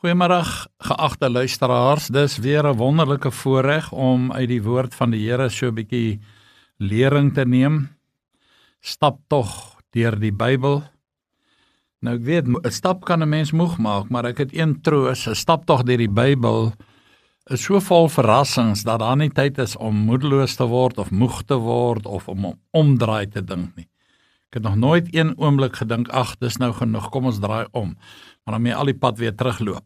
Goeiemiddag, geagte luisteraars. Dis weer 'n wonderlike voorreg om uit die woord van die Here so 'n bietjie lering te neem. Stap tog deur die Bybel. Nou ek weet, 'n stap kan 'n mens moeg maak, maar ek het een troos, 'n stap tog deur die Bybel is so vol verrassings dat daar nie tyd is om moedeloos te word of moeg te word of om omdraai te dink nie. Ek het nog nooit een oomblik gedink, ag, dis nou genoeg, kom ons draai om, maar dan moet jy al die pad weer terugloop.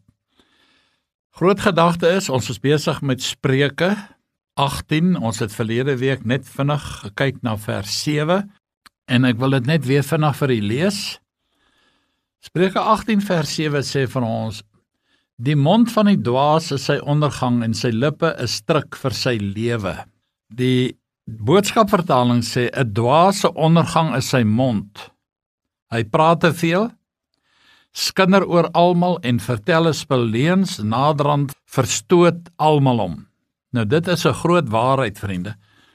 Groot gedagte is, ons is besig met Spreuke 18, ons het verlede week net vinnig gekyk na vers 7, en ek wil dit net weer vinnig vir u lees. Spreuke 18 vers 7 sê vir ons, die mond van die dwaas is sy ondergang en sy lippe is stryk vir sy lewe. Die boodskapvertaling sê, 'n dwaas se ondergang is sy mond. Hy praat te veel, skinder oor almal en vertel 'n spil leuns, naderhand verstoot almal hom. Nou dit is 'n groot waarheid, vriende.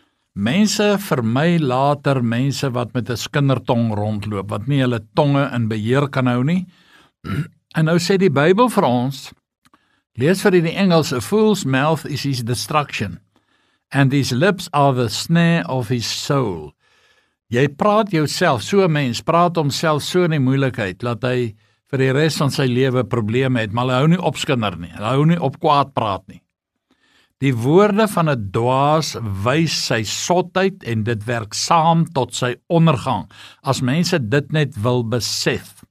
Mense vermy later mense wat met 'n skindertong rondloop, wat nie hulle tonge in beheer kan hou nie. En nou sê die Bybel vir ons, lees vir die Engels, a fool's mouth is his destruction, and his lips are the snare of his soul. Jy praat jouself, so 'n mens praat homself so in die moeilikheid, dat hy vir die res van sy lewe probleme het, maar hy hou nie op skinder nie, hy hou nie op kwaad praat nie. Die woorde van 'n dwaas wys sy sotheid en dit werk saam tot sy ondergang, as mense dit net wil besef.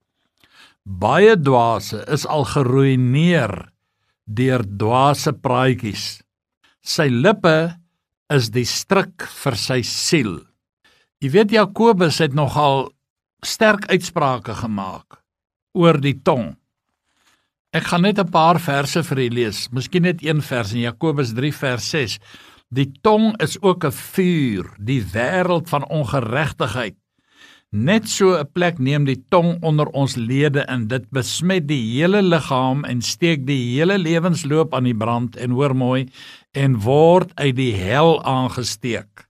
Baie dwaase is al geruïneer deur dwaase praatjies. Sy lippe is die stryk vir sy siel. Jy weet, Jakobus het nogal sterk uitsprake gemaak oor die tong. Ek gaan net 'n paar verse vir u lees, miskien net een vers in Jakobus 3 vers 6. Die tong is ook 'n vuur, die wêreld van ongeregtigheid. Net so 'n plek neem die tong onder ons lede in, dit besmet die hele liggaam en steek die hele lewensloop aan die brand, en hoor mooi, en word uit die hel aangesteek.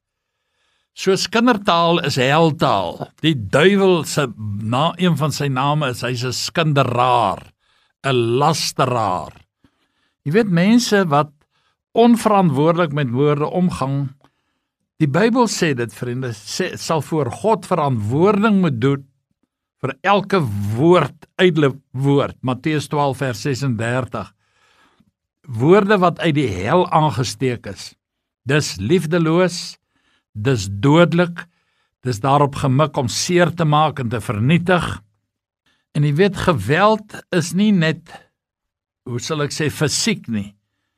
So skindertaal is heltaal. Die duiwel een van sy name is, hy's 'n skinderaar, 'n lasteraar. Jy weet, mense wat onverantwoordelik met woorde omgang, die Bybel sê dit, vriende, sal voor God verantwoording moet doen vir elke woord, ydelle woord, Matteus 12 vers 36, woorde wat uit die hel aangesteek is. Dis liefdeloos, dis dodelik, dis daarop gemik om seer te maak en te vernietig. En jy weet, geweld is nie net, hoe sal ek sê, fisiek nie,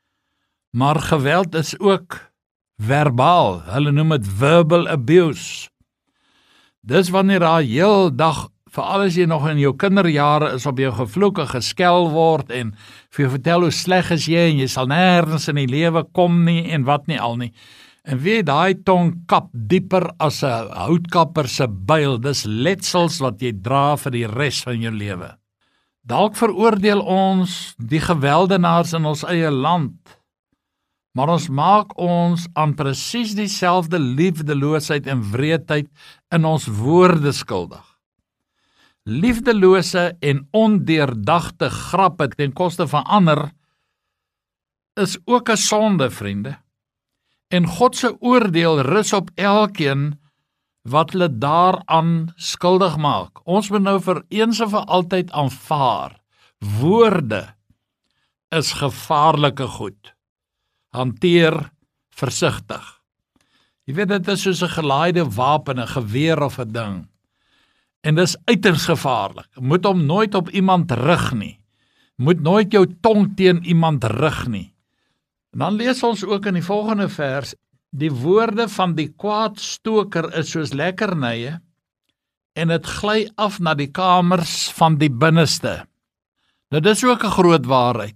maar geweld is ook verbaal. Hulle noem dit verbal abuse. Dis wanneer daar heel dag, veral as jy nog in jou kinderjare is, op jou gevloek en geskel word en vir jou vertel hoe sleg is jy en jy sal nêrens in die lewe kom nie en wat nie al nie. En weet, daai tong kap dieper as 'n houtkapper se byl. Dis letsels wat jy dra vir die res van jou lewe. Dalk veroordeel ons die geweldenaars in ons eie land, maar ons maak ons aan presies dieselfde liefdeloosheid en wreedheid in ons woorde skuldig. Liefdelose en ondeurdagte grappe ten koste van ander is ook 'n sonde, vriende. En God se oordeel rus op elkeen wat hulle daaraan skuldig maak. Ons moet nou vir eens en vir altyd aanvaar, woorde is gevaarlike goed. Hanteer versigtig. Jy weet, dit is soos 'n gelaaide wapen, 'n geweer of 'n ding. En dis uiters gevaarlik. Moet hom nooit op iemand rig nie. Moet nooit jou tong teen iemand rig nie. En dan lees ons ook in die volgende vers, die woorde van die kwaadstoker is soos lekkernye, en het gly af na die kamers van die binneste. Nou dis ook 'n groot waarheid.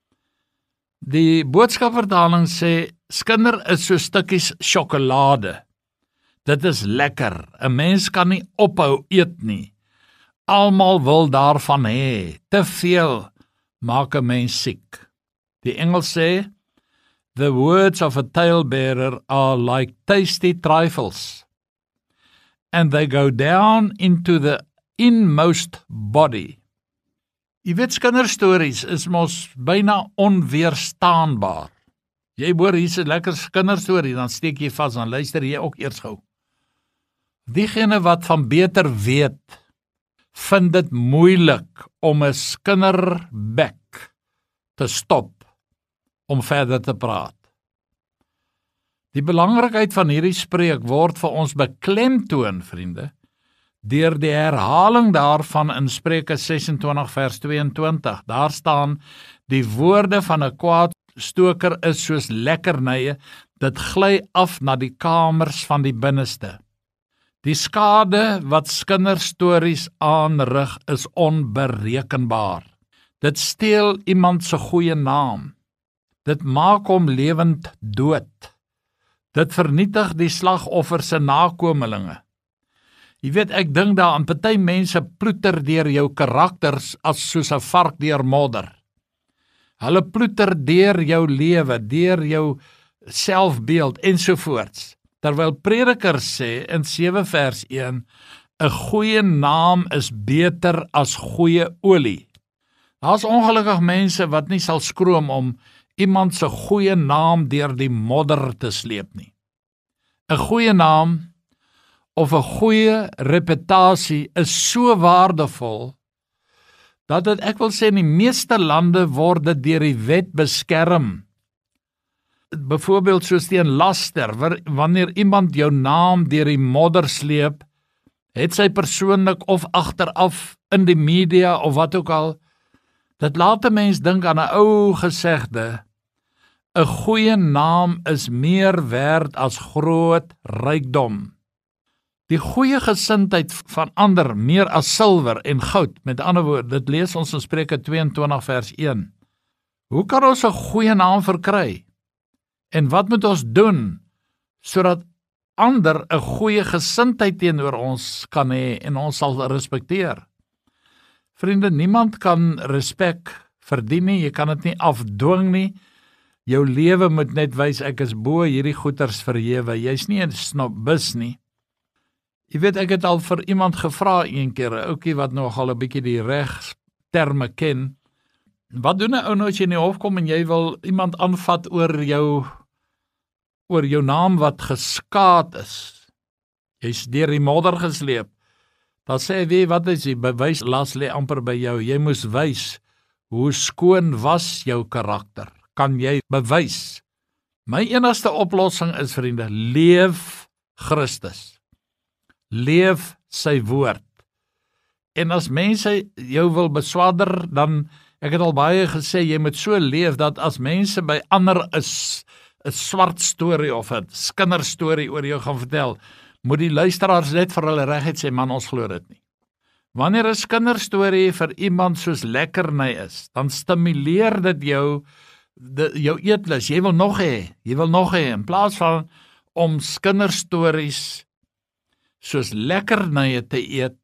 Die boodskapvertaling sê, skinder is so stukkies sjokolade. Dit is lekker, 'n mens kan nie ophou eet nie. Almal wil daarvan hê, te veel maak 'n mens siek. Die Engels sê, the words of a talebearer are like tasty trifles, and they go down into the inmost body. Jy weet, kinderstories is mos byna onweerstaanbaar. Jy hoor hier's 'n lekker kinderstorie, dan steek jy vas, dan luister jy ook eers gou. Diegene wat van beter weet, vind dit moeilik om 'n kinderbek te stop om verder te praat. Die belangrikheid van hierdie spreek word vir ons beklemtoon, vriende, deur die herhaling daarvan in Spreuke 26 vers 22. Daar staan, die woorde van 'n kwaadstoker is soos lekkernye, dit gly af na die kamers van die binneste. Die skade wat kinderstories aanrig is onberekenbaar. Dit steel iemand se goeie naam. Dit maak hom lewend dood. Dit vernietig die slagoffer se nakomelinge. Jy weet, ek dink daaraan, party mense ploeter deur jou karakters as soos 'n vark deur modder. Hulle ploeter deur jou lewe, deur jou selfbeeld ensovoorts. Terwyl Predikers sê in 7 vers 1, 'n goeie naam is beter as goeie olie. Daar's ongelukkig mense wat nie sal skroom om iemand se goeie naam deur die modder te sleep nie. 'n Goeie naam of 'n goeie reputasie is so waardevol, dat dit, ek wil sê, in die meeste lande word dit deur die wet beskerm. Byvoorbeeld soos teen laster, wanneer iemand jou naam deur die modder sleep, het sy persoonlik of agteraf in die media of wat ook al, dit laat 'n mens dink aan 'n ou gesegde, 'n goeie naam is meer werd as groot rykdom. Die goeie gesindheid van ander meer as silwer en goud, met ander woorde, dit lees ons in Spreuke 22 vers 1. Hoe kan ons 'n goeie naam verkry? En wat moet ons doen, sodat ander 'n goeie gesindheid teenoor ons kan hê en ons sal respekteer? Vriende, niemand kan respek verdien nie, jy kan dit nie afdwing nie. Jou lewe moet net wys, ek is bo hierdie goeters verhewe, jy's nie 'n snobis nie. Jy weet, ek het al vir iemand gevra een keer, 'n ouetjie wat nogal 'n bietjie die regsterme ken, wat doen 'n ou nou as jy in die hof kom en jy wil iemand aanvat oor jou naam wat geskaad is? Jy's deur die modder gesleep. Dan sê hy, wat is die bewys, las lê amper by jou. Jy moes wys, hoe skoon was jou karakter. Kan jy bewys? My enigste oplossing is, vriende, leef Christus. Leef sy woord. En as mense jou wil beswadder, dan, ek het al baie gesê, jy moet so leef, dat as mense by ander is 'n swart storie of 'n kinderstorie oor jou gaan vertel, moet die luisteraars net vir hulle reguit sê, man, ons glo dit nie. Wanneer 'n kinderstorie vir iemand soos lekkerny is, dan stimuleer dit jou eetlus, jy wil nog hê, in plaas van om kinderstories soos lekkernye te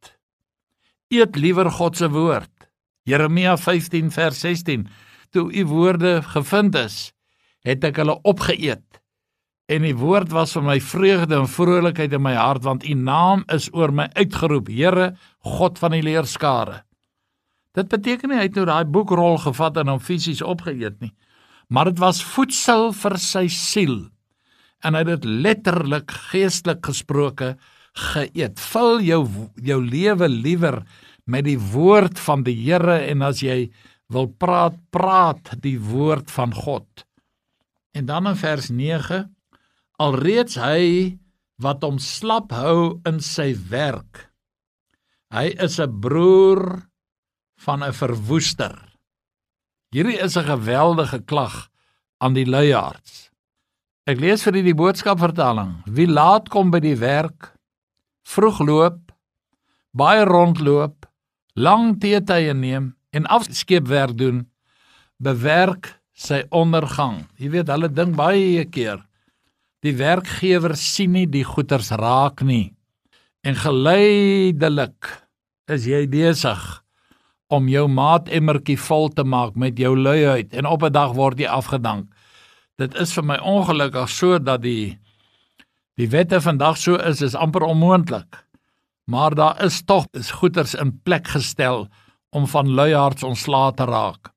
eet liewer God se woord. Jeremia 15 vers 16, toe u woorde gevind is, het ek hulle opgeëet, en die woord was vir my vreugde en vrolikheid in my hart, want u naam is oor my uitgeroep, Here, God van die leerskare. Dit beteken nie, hy het nou daai boekrol gevat en hom fisies opgeëet nie, maar dit was voedsel vir sy siel, en hy het dit letterlik, geestelik gesproke, geëet. Vul jou lewe liewer met die woord van die Here, en as jy wil praat die woord van God. En dan in vers 9, alreeds hy wat hom slap hou in sy werk, hy is 'n broer van 'n verwoester. Hierdie is 'n geweldige klag aan die luiaards. Ek lees vir die boodskapvertaling, wie laat kom by die werk, vroeg loop, baie rondloop, lang teetye neem en afskeepwerk doen, bewerk sy ondergang. Jy weet, hulle dink baie keer, die werkgewer sien nie die goeters raak nie, en geleidelik is jy besig om jou maatemmertjie vol te maak met jou luiheid, en op 'n dag word jy afgedank. Dit is vir my ongelukkig so dat die wette vandag so is amper onmoontlik. Maar daar is tog goeders in plek gestel om van luiaards ontslae te raak.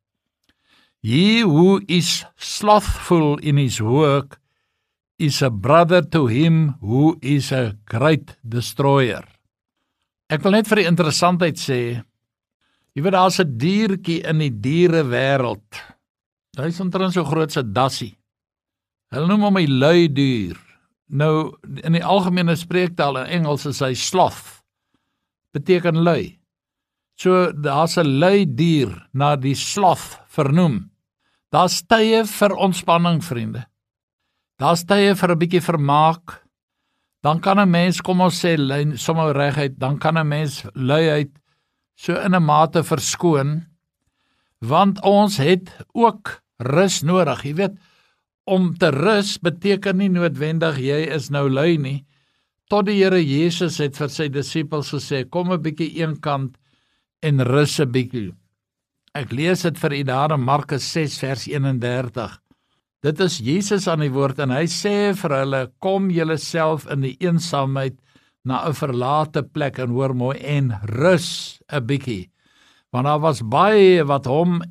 He who is slothful in his work is a brother to him who is a great destroyer. Ek wil net vir die interessantheid sê, jy weet daar's 'n diertjie in die dierewêreld. Hy is omtrent so groot so dassie. Hulle noem hom 'n lui dier. Nou, in die algemene spreektaal in Engels is hy sloth. Beteken lui. So, daar's 'n lui dier na die sloth vernoem. Daar's tye vir ontspanning, vriende. Daar's tye vir 'n bietjie vermaak. Dan kan 'n mens, kom ons sê, sommer reguit, dan kan 'n mens luiheid so in 'n mate verskoon, want ons het ook rus nodig. Jy weet, om te rus beteken nie noodwendig jy is nou lui nie. Tot die Here Jesus het vir sy disippels gesê, kom 'n bietjie eenkant en rus 'n bietjie. Ek lees dit vir u daar in Markus 6 vers 31. Dit is Jesus aan die woord en hy sê vir hulle, kom julle self in die eensaamheid na 'n verlate plek en hoor mooi en rus 'n bietjie. Want daar was baie wat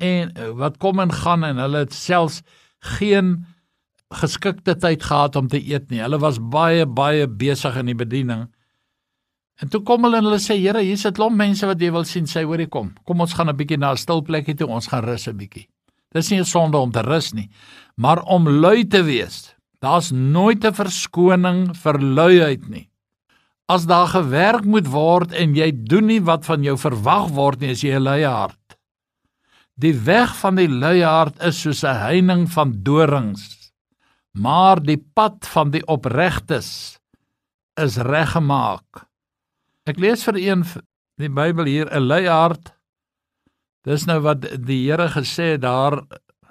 kom en gaan en hulle het selfs geen geskikte tyd gehad om te eet nie. Hulle was baie besig in die bediening. En toe kom hulle en hulle sê, Here, hier sit 'n klomp mense wat jy wil sien, sê, hoorie, kom ons gaan 'n bietjie na 'n stil plekkie toe, ons gaan rus 'n bietjie. Dis nie 'n sonde om te rus nie, maar om lui te wees, daar's nooit 'n verskoning vir luiheid nie. As daar gewerk moet word en jy doen nie wat van jou verwag word nie, is jy 'n luiaard. Die weg van die luiaard is soos 'n heining van dorings, maar die pad van die opregtes is reggemaak. Ek lees vir die Bybel hier, 'n luiaard. Dis nou wat die Here gesê daar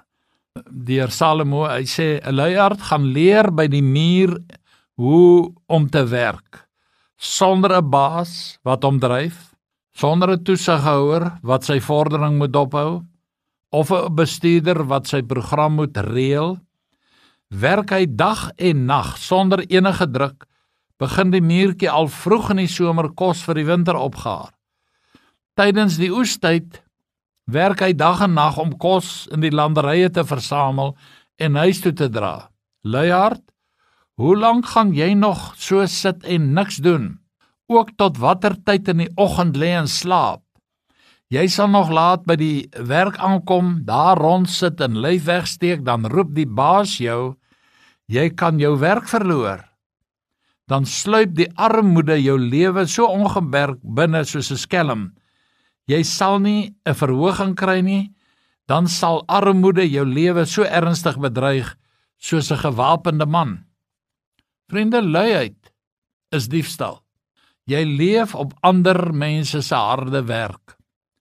deur Salomo. Hy sê 'n luiaard gaan leer by die muur hoe om te werk, sonder 'n baas wat hom dryf, sonder 'n toesighouer wat sy vordering moet ophou, of 'n bestuurder wat sy program moet reël. Werk hy dag en nag sonder enige druk, begin die muurtjie al vroeg in die somer kos vir die winter opgaar. Tydens die oestyd werk hy dag en nag om kos in die landerye te versamel en huis toe te dra. Luiaard, hoe lank gaan jy nog so sit en niks doen? Ook tot watter tyd in die oggend lê en slaap? Jy sal nog laat by die werk aankom, daar rond sit en lyf wegsteek, dan roep die baas jou, jy kan jou werk verloor. Dan sluip die armoede jou lewe so ongemerk binne soos 'n skelm. Jy sal nie 'n verhoging kry nie, dan sal armoede jou lewe so ernstig bedreig soos 'n gewapende man. Vriende, luiheid is diefstal. Jy leef op ander mense se harde werk.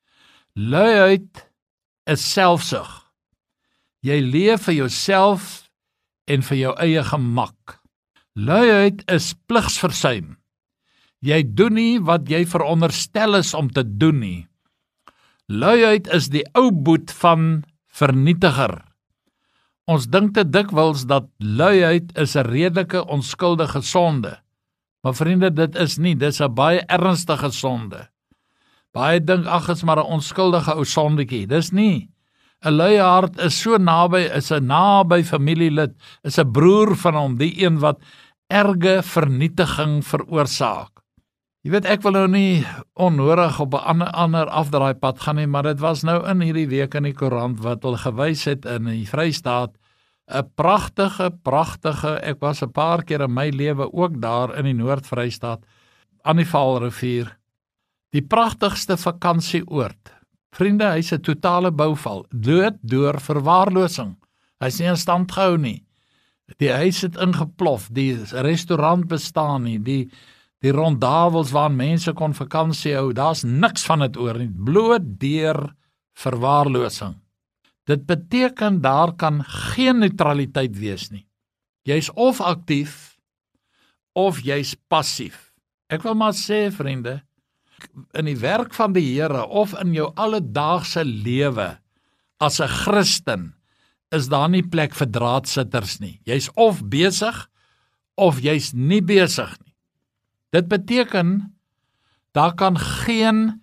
Luiheid is selfsug. Jy leef vir jouself en vir jou eie gemak. Luiheid is pligsversuim. Jy doen nie wat jy veronderstel is om te doen nie. Luiheid is die ou boet van vernietiger. Ons dink te dikwels dat luiheid is 'n redelike onskuldige sonde. Maar vriende, dit is nie, dis 'n baie ernstige sonde. Baie dink, ag, is maar 'n onskuldige ou sondetjie. Dis nie. 'n Luiaard is so naby, is 'n naby familielid, is 'n broer van hom, die een wat erge vernietiging veroorsaak. Jy weet, ek wil nou nie onnodig op 'n ander afdraaipad gaan nie, maar dit was nou in hierdie week in die koerant wat hulle gewys het in die Vrystaat, 'n pragtige, ek was 'n paar keer in my lewe ook daar in die Noord-Vrystaat, aan die Vaalrivier, die pragtigste vakansieoord. Vriende, hy's 'n totale bouval, dood deur verwaarlosing. Hy's nie in stand gehou nie. Die huis het ingeplof, die restaurant bestaan nie, die ronddawels waar mense kon vakansie hou, daar's niks van dit oor nie, bloot deur verwaarlosing. Dit beteken daar kan geen neutraliteit wees nie. Jy's of aktief of jy's passief. Ek wil maar sê, vriende, in die werk van die Here of in jou alledaagse lewe as 'n Christen is daar nie plek vir draadsitters nie. Jy's of besig of jy's nie besig nie. Dit beteken daar kan geen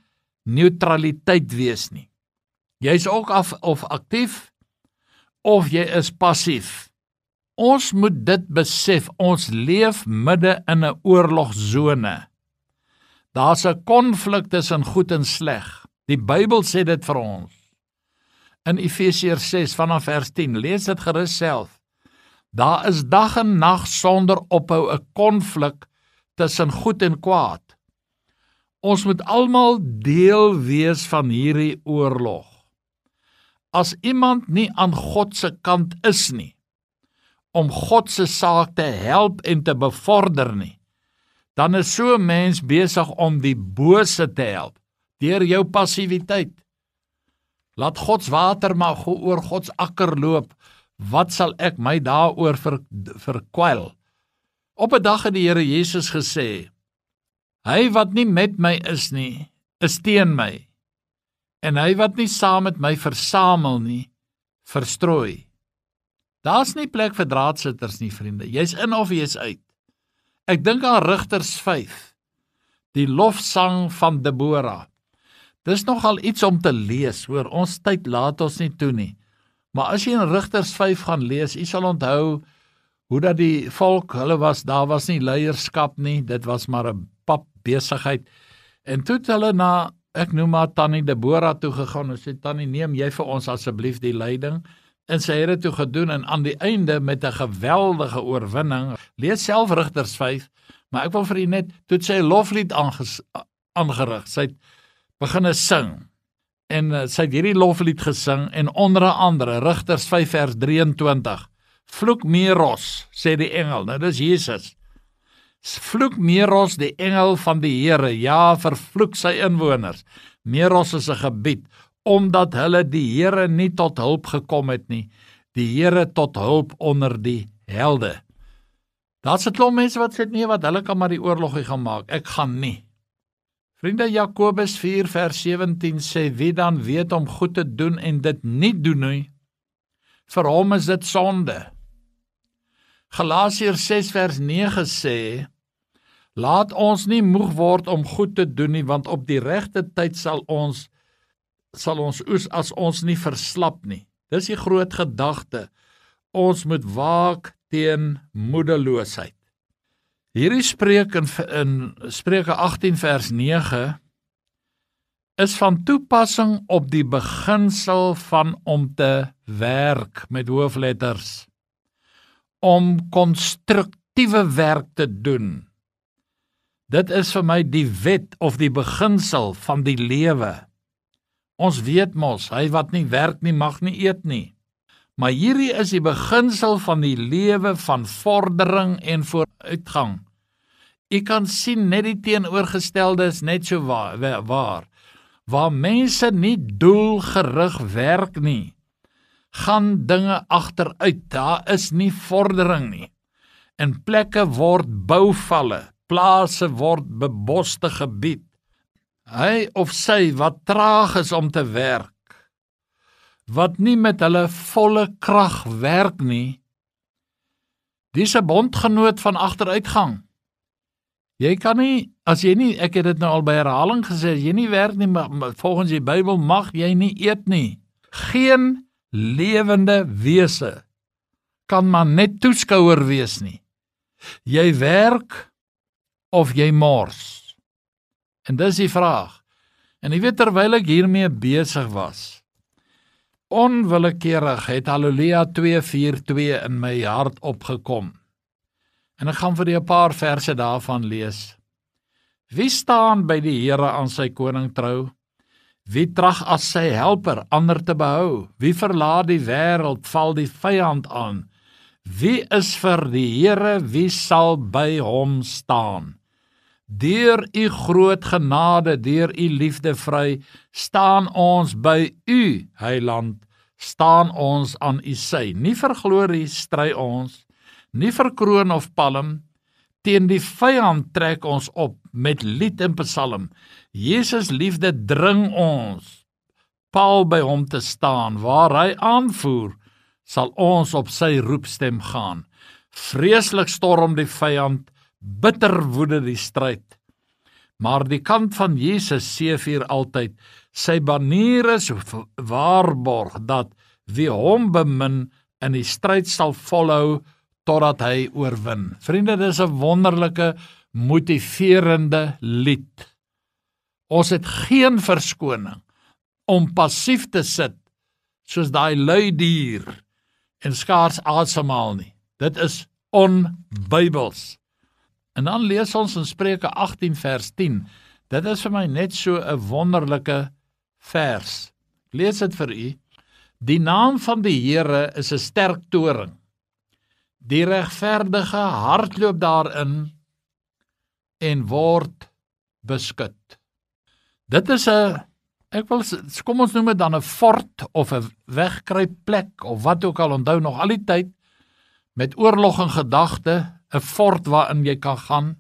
neutraliteit wees nie. Jy's ook of aktief, of jy is passief. Ons moet dit besef, ons leef midde in 'n oorlogsone. Daar's 'n konflik tussen goed en sleg. Die Bybel sê dit vir ons. In Efesiërs 6 vanaf vers 10, lees dit gerus self. Daar is dag en nag sonder ophou 'n konflik tussen goed en kwaad. Ons moet almal deel wees van hierdie oorlog. As iemand nie aan God se kant is nie, om God se saak te help en te bevorder nie, dan is so 'n mens besig om die bose te help, deur jou passiwiteit. Laat Gods water maar oor Gods akker loop, wat sal ek my daaroor verkwyl? Op 'n dag het die Here Jesus gesê, hy wat nie met my is nie, is teen my, en hy wat nie saam met my versamel nie, verstrooi. Daar's nie plek vir draadsitters nie, vriende, jy's in of jy's uit. Ek dink aan Rigters 5, die lofsang van Debora. Dis nogal iets om te lees, hoor, ons tyd laat ons nie toe nie. Maar as jy in Rigters 5 gaan lees, jy sal onthou hoe dat die volk, daar was nie leierskap nie, dit was maar 'n pap besigheid. En toe het hulle na, ek noem maar Tannie Debora toe gegaan en sê, Tannie, neem jy vir ons asseblief die leiding? En sy het dit toe gedoen en aan die einde met 'n geweldige oorwinning, lees self Rigters 5, maar ek wil vir u net, toe sy 'n loflied aangerig, sy het begin sing, en sy het hierdie loflied gesing, en onder andere, Rigters 5 vers 23, vloek Meros, sê die engel, nou dis Jesus, vloek Meros die engel van die Here, ja, vervloek sy inwoners, Meros is 'n gebied, omdat hulle die Here nie tot hulp gekom het nie, die Here tot hulp onder die helde. Daar's 'n klomp mense wat sê, nee, wat hulle kan maar die oorlog gaan maak, ek gaan nie. Vriende, Jakobus 4 vers 17 sê, wie dan weet om goed te doen en dit nie doen nie, vir hom is dit sonde. Galasiërs 6 vers 9 sê, laat ons nie moeg word om goed te doen nie, want op die regte tyd sal ons oes as ons nie verslap nie. Dis die groot gedagte. Ons moet waak teen moedeloosheid. Hierdie spreek in Spreuke 18 vers 9 is van toepassing op die beginsel van om te werk met hoofletters, om konstruktiewe werk te doen. Dit is vir my die wet of die beginsel van die lewe. Ons weet mos, hy wat nie werk nie, mag nie eet nie. Maar hierdie is die beginsel van die lewe van vordering en vooruitgang. U kan sien, net die teenoorgestelde is net so waar. Waar mense nie doelgerig werk nie, gaan dinge agteruit, daar is nie vordering nie. En plekke word bouvalle, plase word beboste gebied. Hy of sy wat traag is om te werk, wat nie met hulle volle krag werk nie, dis 'n bondgenoot van agteruitgang. Jy kan nie, as jy nie, ek het dit nou al by herhaling gesê, as jy nie werk nie, volgens die Bybel mag jy nie eet nie. Geen lewende wese kan maar net toeskouer wees nie. Jy werk of jy mors. En dis die vraag. En jy weet, terwyl ek hiermee besig was, onwillekeurig het Hallelujah 2:4:2 in my hart opgekom. En ek gaan vir die 'n paar verse daarvan lees. Wie staan by die Here aan sy koning trou? Wie trag as sy helper ander te behou? Wie verlaat die wêreld, val die vyand aan? Wie is vir die Here, wie sal by hom staan? Deur u groot genade, deur u liefde vry, staan ons by u, Heiland, staan ons aan u sy. Nie vir glorie stry ons, nie vir kroon of palm, teen die vyand trek ons op met lied en psalm. Jesus liefde dring ons, paal by hom te staan, waar hy aanvoer, sal ons op sy roepstem gaan. Vreeslik storm die vyand, bitter woede die stryd. Maar die kant van Jesus seëvier altyd, sy banier is waarborg dat wie hom bemin in die stryd sal volhou totdat hy oorwin. Vriende, dis 'n wonderlike, motiverende lied. Ons het geen verskoning om passief te sit soos daai lui dier en skaars asemhaal nie. Dit is onbybels. En dan lees ons in Spreuke 18 vers 10. Dit is vir my net so 'n wonderlike vers. Ek lees dit vir u. Die naam van die Here is 'n sterk toring. Die regverdige hardloop daarin en word beskud. Dit is 'n, kom ons noem dit dan 'n fort of 'n wegkruipplek of wat ook al, onthou nog al die tyd met oorlog in gedagte, 'n fort waarin jy kan gaan.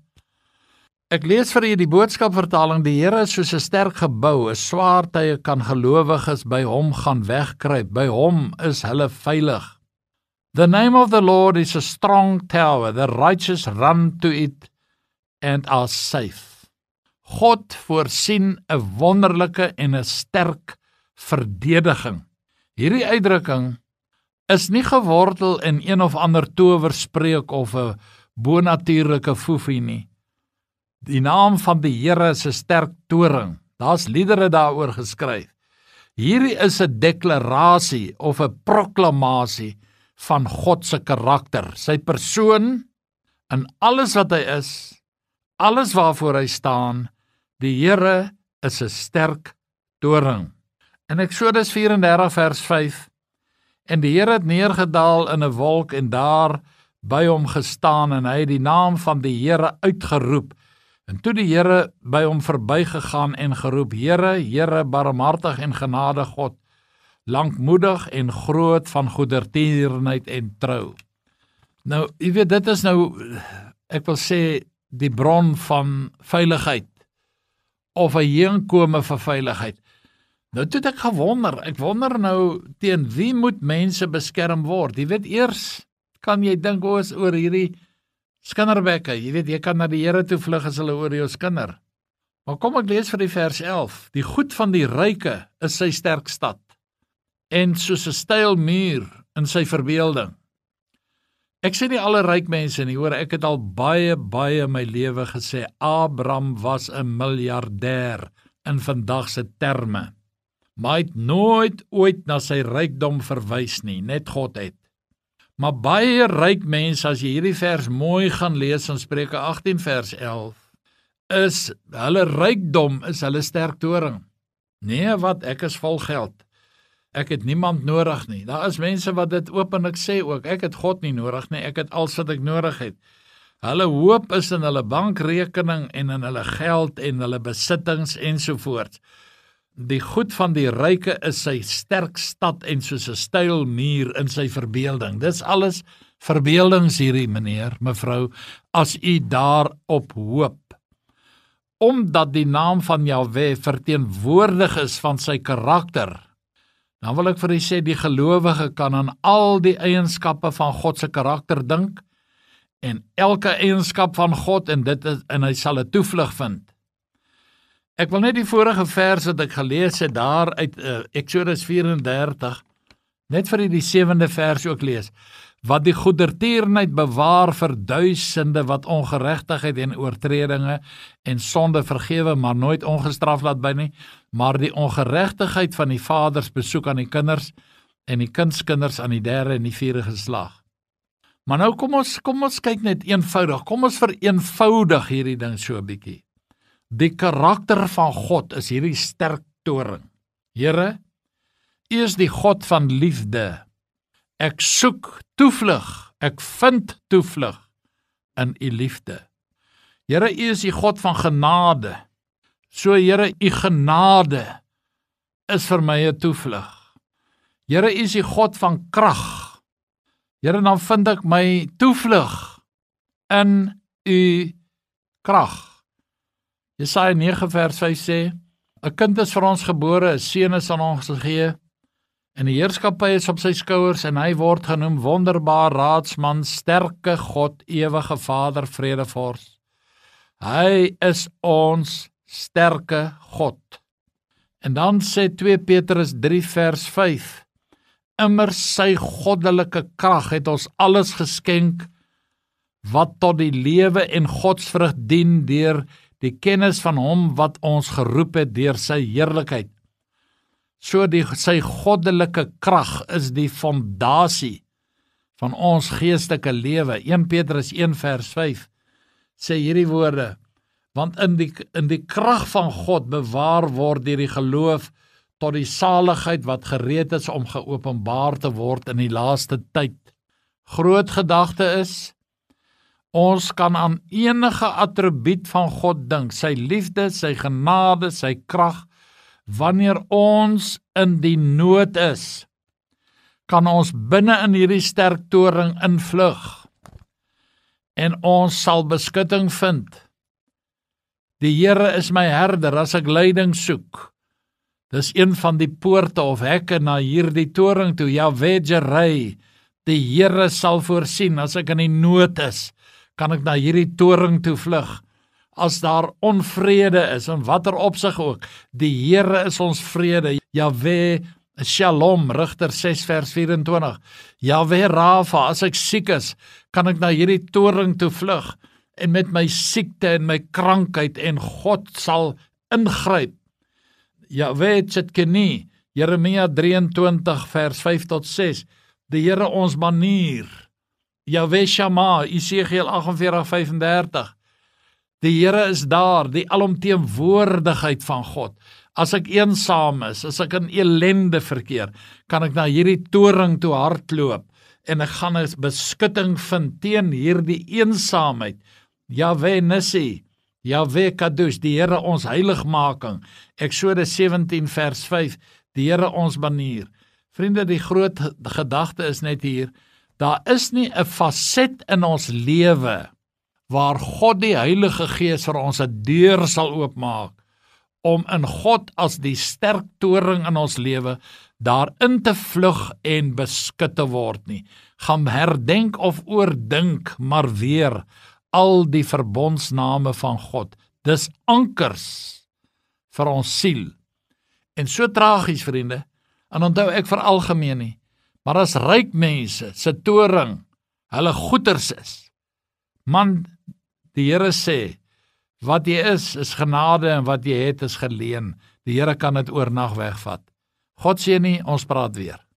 Ek lees vir julle die boodskapvertaling: die Here is soos 'n sterk gebou, 'n swaar tye kan gelowiges by hom gaan wegkruip, by hom is hulle veilig. The name of the Lord is a strong tower, the righteous run to it and are safe. God voorsien 'n wonderlike en 'n sterk verdediging. Hierdie uitdrukking is nie gewortel in een of ander towerspreuk of 'n bonatuurlike foefie nie. Die naam van die Here is 'n sterk toring. Daar's liedere daaroor geskryf. Hierdie is 'n deklarasie of 'n proklamasie van God se karakter, sy persoon en alles wat hy is, alles waarvoor hy staan. Die Here is 'n sterk toring. In Eksodus 34 vers 5, en die Here het neergedaal in 'n wolk en daar by hom gestaan en hy het die naam van die Here uitgeroep. En toe die Here by hom verbygegaan en geroep: Here, Here, barmhartig en genadig God, lankmoedig en groot van goedertierenheid en trou. Nou, jy weet, dit is nou, ek wil sê, die bron van veiligheid, of 'n heenkome vir veiligheid. Nou toe het ek wonder nou, teen wie moet mense beskerm word? Jy weet, eers kan jy dink oor hierdie skinderbekke, jy weet, jy kan na die Here toe vlug as hulle oor jou skinder. Maar kom ek lees vir die vers 11, die goed van die ryke is sy sterk stad, en soos 'n styl muur in sy verbeelding. Ek sê nie alle ryk mense nie, hoor, ek het al baie my lewe gesê, Abraham was 'n miljardêr in vandag se terme, maar hy het nooit ooit na sy rykdom verwys nie, net God het. Maar baie ryk mense, as jy hierdie vers mooi gaan lees in Spreuke 18 vers 11, is hulle rykdom, is hulle sterk toring. Nee, wat, ek is vol geld. Ek het niemand nodig nie. Daar is mense wat dit openlik sê ook, ek het God nie nodig nie, ek het alles wat ek nodig het. Hulle hoop is in hulle bankrekening en in hulle geld en hulle besittings ensovoorts. Die goed van die ryke is sy sterk stad en soos 'n styl muur in sy verbeelding. Dis alles verbeeldings hierdie, meneer, mevrou, as u daarop hoop. Omdat die naam van Jahwe verteenwoordig is van sy karakter, dan wil ek vir u sê, die gelowige kan aan al die eienskappe van God se karakter dink, en elke eienskap van God, en hy sal 'n toevlug vind. Ek wil net die vorige vers wat ek gelees het daar uit Eksodus 34, net vir die 7de vers ook lees, wat die goedertierenheid bewaar vir duisende wat ongeregtigheid en oortredinge en sonde vergewe, maar nooit ongestraf laat bly nie, maar die ongeregtigheid van die vaders besoek aan die kinders en die kindskinders aan die 3de en die 4de geslag. Maar nou kom ons kyk net eenvoudig, kom ons vereenvoudig hierdie ding so 'n bietjie. Die karakter van God is hierdie sterk toring. Here, U is die God van liefde. Ek soek toevlug, ek vind toevlug in U liefde. Here, U is die God van genade. So Here, U genade is vir my 'n toevlug. Here, U is die God van krag. Here, dan vind ek my toevlug in U krag. Jesaja 9 vers 5 sê, 'n kind is vir ons gebore, 'n seun is aan ons gegee, en die heerskappy is op sy skouers, en hy word genoem wonderbaar raadsman, sterke God, ewige Vader, vredevors. Hy is ons sterke God. En dan sê 2 Petrus 3 vers 5, immers sy goddelike krag het ons alles geskenk, wat tot die lewe en godsvrug dien deur die kennis van hom wat ons geroep het deur sy heerlikheid. So sy goddelike krag is die fondasie van ons geestelike lewe. 1 Petrus 1 vers 5 sê hierdie woorde, want in die krag van God bewaar word deur die geloof tot die saligheid wat gereed is om geopenbaar te word in die laaste tyd. Groot gedagte is, ons kan aan enige attribuut van God dink, sy liefde, sy genade, sy krag, wanneer ons in die nood is, kan ons binne in hierdie sterk toring invlug, en ons sal beskutting vind. Die Here is my herder as ek leiding soek. Dis een van die poorte of hekke na hierdie toring toe, Jahwe Jireh, die Here sal voorsien, as ek in die nood is, kan ek na hierdie toring toe vlug. As daar onvrede is, in watter opsig ook, die Here is ons vrede, Jahwe Shalom, Rigter 6 vers 24, Jahwe Rafa, as ek siek is, kan ek na hierdie toring toe vlug, en met my siekte en my krankheid, en God sal ingryp. Jahwe Tsidkenu, Jeremia 23 vers 5 tot 6, die Here ons banier, Jahwe Shammah, Esegiel 48:35, die Here is daar, die alomteenwoordigheid van God. As ek eensaam is, as ek in elende verkeer, kan ek na hierdie toring toe hardloop, en ek gaan 'n beskutting vind teen hierdie eensaamheid. Jahwe Nissi, Jahwe Kadosh, die Here ons heiligmaking, Eksodus 17 vers 5, die Here ons banier. Vriende, die groot gedagte is net hier, daar is nie 'n faset in ons lewe waar God die Heilige Gees vir ons 'n deur sal oopmaak om in God as die sterk toring in ons lewe daarin te vlug en beskut te word nie. Gaan herdenk of oordink maar weer al die verbondsname van God. Dis ankers vir ons siel. En so tragies, vriende, en onthou ek veralgemeen nie, maar as ryk mense se toring hulle goeders is, man, die Here sê, wat jy is genade en wat jy het is geleen. Die Here kan dit oornag wegvat. God seën nie, ons praat weer.